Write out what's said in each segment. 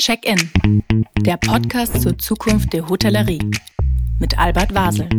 Check-in, der Podcast zur Zukunft der Hotellerie mit Albert Wasel.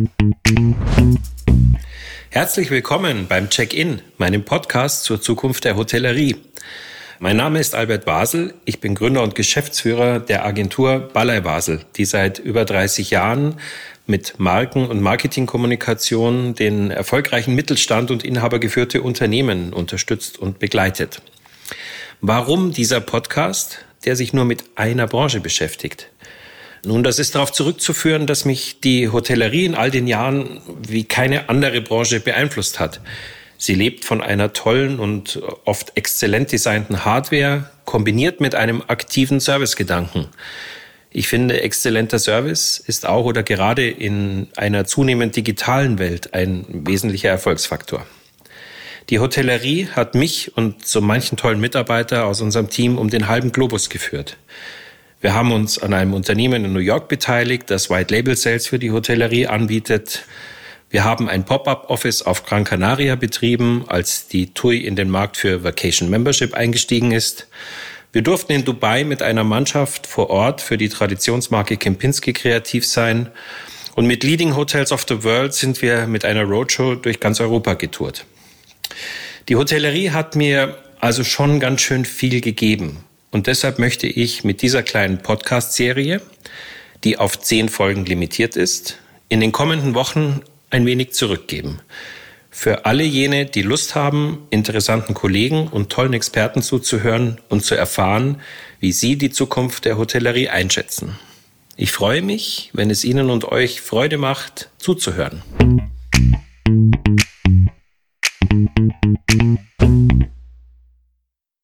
Herzlich willkommen beim Check-in, meinem Podcast zur Zukunft der Hotellerie. Mein Name ist Albert Wasel, ich bin Gründer und Geschäftsführer der Agentur Ballei Wasel, die seit über 30 Jahren mit Marken- und Marketingkommunikation den erfolgreichen Mittelstand und inhabergeführte Unternehmen unterstützt und begleitet. Warum dieser Podcast, der sich nur mit einer Branche beschäftigt? Nun, das ist darauf zurückzuführen, dass mich die Hotellerie in all den Jahren wie keine andere Branche beeinflusst hat. Sie lebt von einer tollen und oft exzellent designten Hardware, kombiniert mit einem aktiven Servicegedanken. Ich finde, exzellenter Service ist auch oder gerade in einer zunehmend digitalen Welt ein wesentlicher Erfolgsfaktor. Die Hotellerie hat mich und so manchen tollen Mitarbeiter aus unserem Team um den halben Globus geführt. Wir haben uns an einem Unternehmen in New York beteiligt, das White Label Sales für die Hotellerie anbietet. Wir haben ein Pop-up-Office auf Gran Canaria betrieben, als die TUI in den Markt für Vacation Membership eingestiegen ist. Wir durften in Dubai mit einer Mannschaft vor Ort für die Traditionsmarke Kempinski kreativ sein. Und mit Leading Hotels of the World sind wir mit einer Roadshow durch ganz Europa getourt. Die Hotellerie hat mir also schon ganz schön viel gegeben. Und deshalb möchte ich mit dieser kleinen Podcast-Serie, die auf 10 Folgen limitiert ist, in den kommenden Wochen ein wenig zurückgeben. Für alle jene, die Lust haben, interessanten Kollegen und tollen Experten zuzuhören und zu erfahren, wie sie die Zukunft der Hotellerie einschätzen. Ich freue mich, wenn es Ihnen und euch Freude macht, zuzuhören.